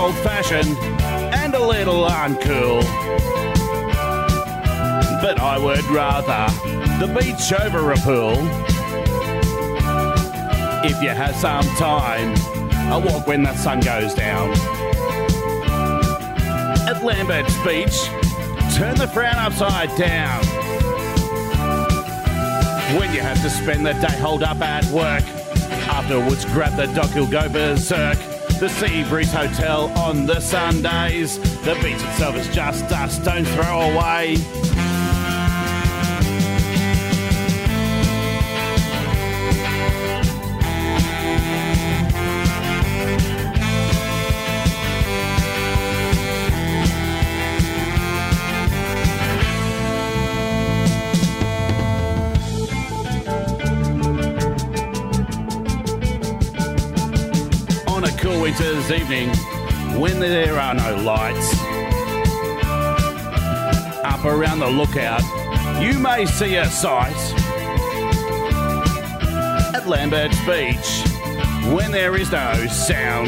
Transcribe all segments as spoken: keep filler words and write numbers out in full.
old-fashioned and a little uncool. But I would rather the beach over a pool. If you have some time, a walk when the sun goes down. At Lambert's Beach, turn the frown upside down. When you have to spend the day holed up at work, afterwards grab the dock, you'll go berserk. The Sea Breeze Hotel on the Sundays. The beach itself is just a stone's throw away. Winter's evening, when there are no lights, up around the lookout, you may see a sight. At Lambert's Beach, when there is no sound,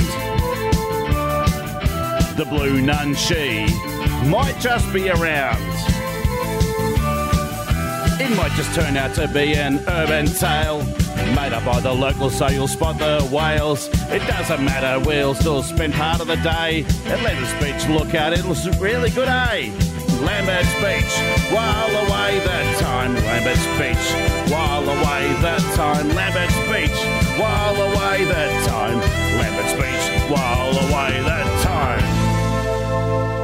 the Blue Nun she might just be around. It might just turn out to be an urban tale made up by the locals, so you'll spot the whales. It doesn't matter, we'll still spend part of the day at Lambert's Beach. Look out, it looks really good, eh? Lambert's Beach, while away the time. Lambert's Beach, while away the time. Lambert's Beach, while away the time. Lambert's Beach, while away the time.